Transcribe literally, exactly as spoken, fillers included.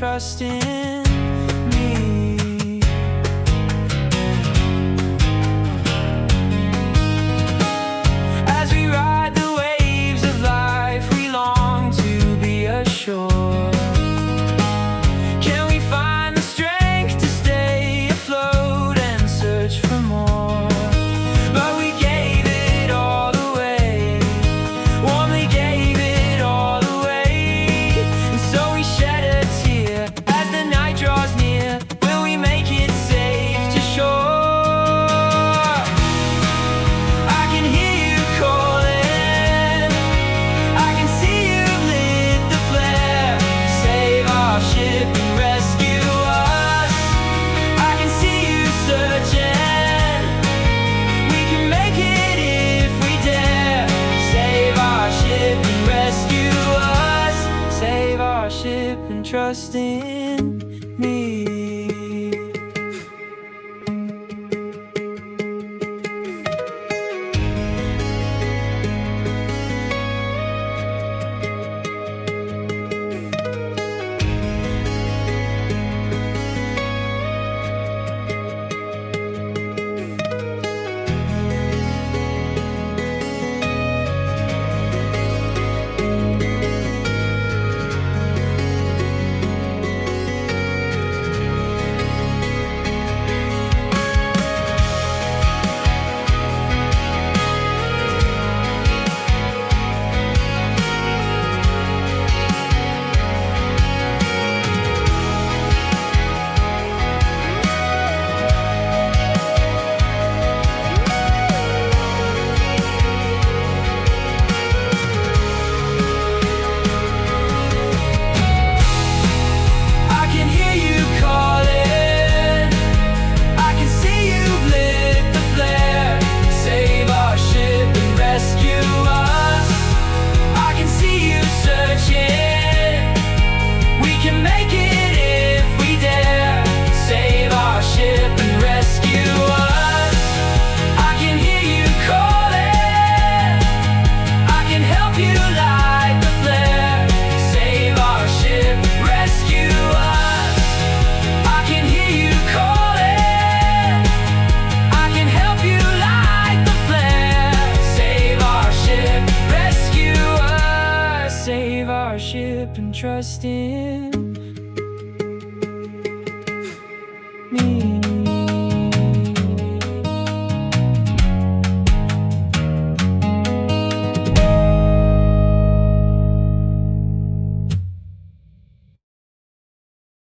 trust in me. As we ride the waves of life, we long to be ashore. Can we find the strength to stay afloat and search for more? But we gave it all away, warmly gave it all away. And so we shed a tear as the night draws near. Will we make it safe to shore? I can hear you calling, I can see you've lit the flare. Save our ship and rescue us. I can see you searching, we can make it if we dare. Save our ship and rescue us. Save our ship and trust in me. I can hear you calling, I can see you've lit the flare. Save our ship and rescue us. I can see you searching, we can make it if we dare. Save our ship and rescue us. I can hear you calling, I can help you light the flare. Save our ship, rescue us. I can hear you calling, I can help you light the flare. Save our ship, rescue us. Save our ship and trust in me.